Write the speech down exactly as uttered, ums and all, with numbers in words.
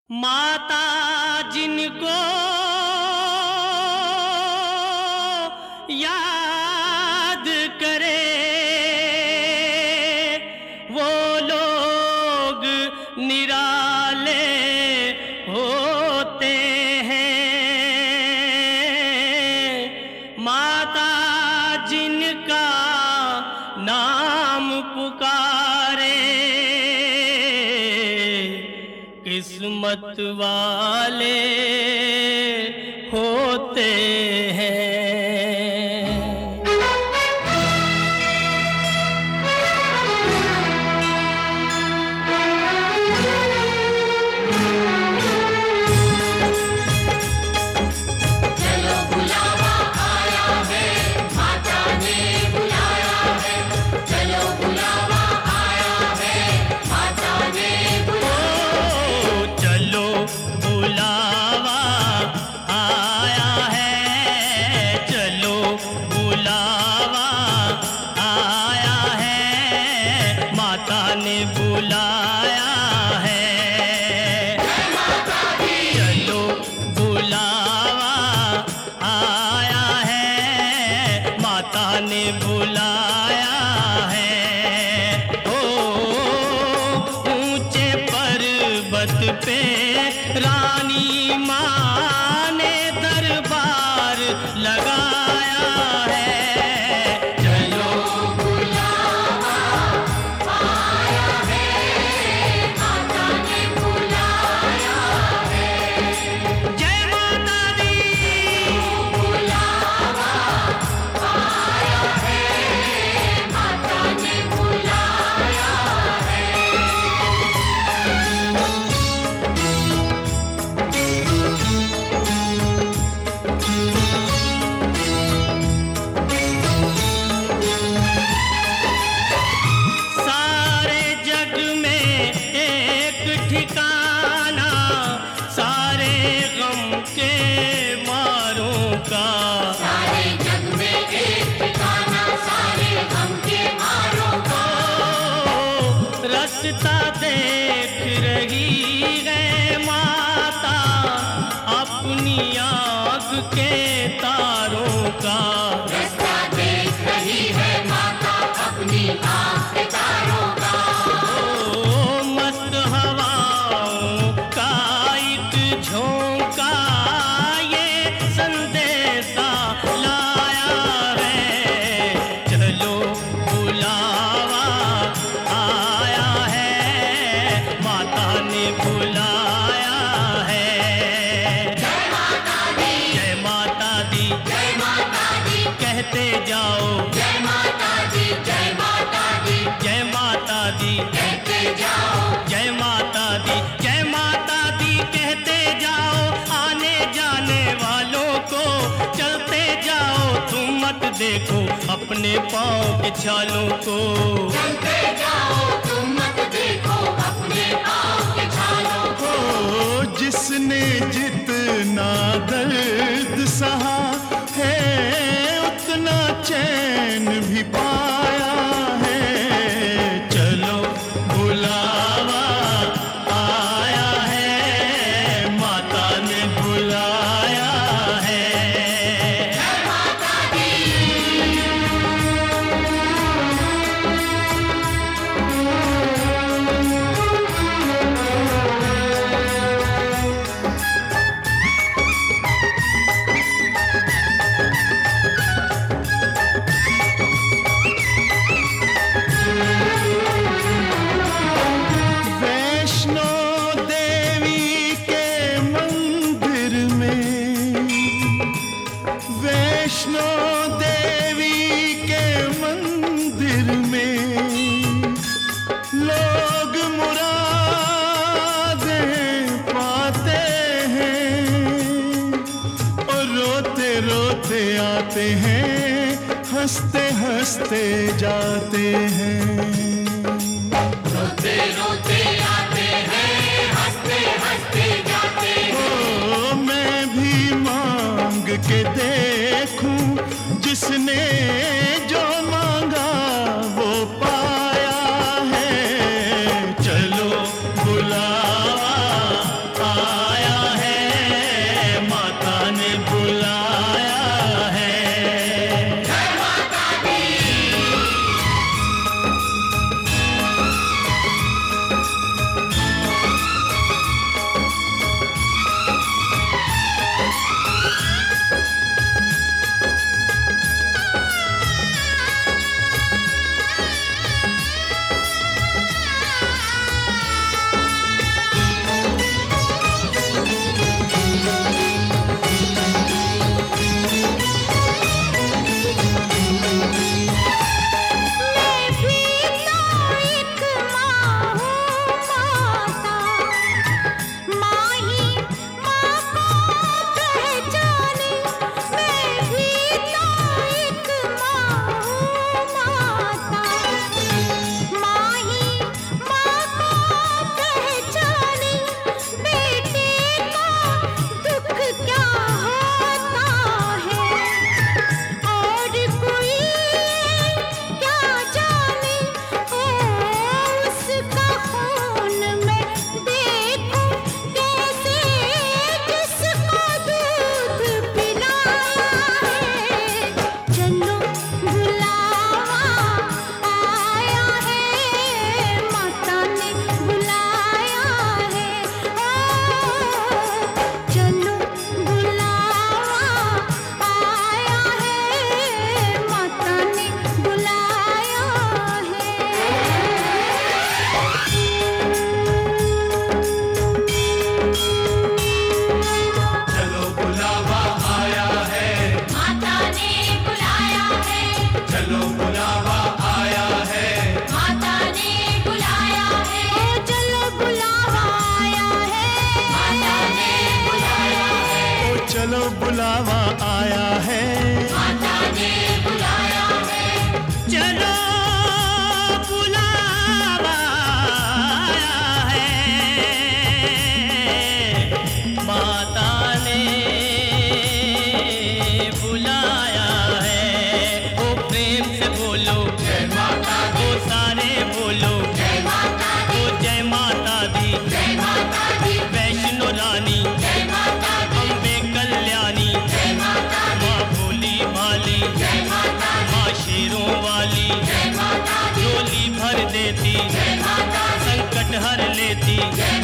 माता जिनको याद करे वो लोग निराले होते हैं। माता जिनका नाम पुकारे किस्मत वाले होते हैं। चलो बुलावा आया है, माता ने बुलाया है। चलो बुलावा आया है, माता ने ओ चलो बुलावा आया है, चलो बुलावा आया है, माता ने बुलाया है। चलो बुलावा आया है, माता ने बुलाया है। ओ ऊंचे पर्वत पे रानी माँ ने दरबार लगाया है। चलो बुलावा आया है, माता ने बुलाया है। जय माता दी। बुलावा आया है, माता ने बुलाया है। सारे जग में एक ठिकाना सारे गम के मारों का। सारे जग में एक ठिकाना सारे गम के मारों का। ओ, रास्ता देख रही है माता अपनी आँख के तारों का। रास्ता देख रही है माता अपनी आँख के तारों का। ओ मस्त हवाओं का एक झोंका ये संदेशा लाया है। चलो बुलावा आया है, माता ने बुलाया है। जय माता दी, जय माता दी जय माता दी, कहते जाओ। जय माता दी, जय माता दी, जय माता दी कहते जाओ। जय माता दी जय माता दी कहते जाओ। आने जाने वालों को चलते जाओ। तुम मत देखो अपने पाँव के छालों को। चलते जाओ तुम मत देखो अपने पाँव के छालों को। ओ जिसने जितना दर्द सहा है उतना चैन भी पाया है। चलो बुलावा आया है, माता ने बुलाया है। जय माता दी, वैष्णो देवी के मंदिर में, वैष्णो देवी के मंदिर में लोग मुरादें पाते हैं और रोते रोते आते हैं, हंसते हंसते जाते हैं। रोते रोते आते हैं, हंसते हंसते जाते हैं। ओ मैं भी मांग के देखूं जिसने जो मांगा वो पाया है। चलो बुलावा बुलावा आया है, माता ने बुलाया है। चलो बुलावा आया है, माता ने बुलाया है। ओ प्रेम से बोलो जय माता दी, ओ सारे बोलो जय माता दी, ओ जय माता दी। जय माता दी, वैष्णो रानी जय माता दी, अम्बे कल्याणी, जय माता दी, माँ भोली भाली, जय माता दी, माँ शेरों वाली, जय माता दी, झोली भर देती, जय माता दी, संकट हर लेती, जय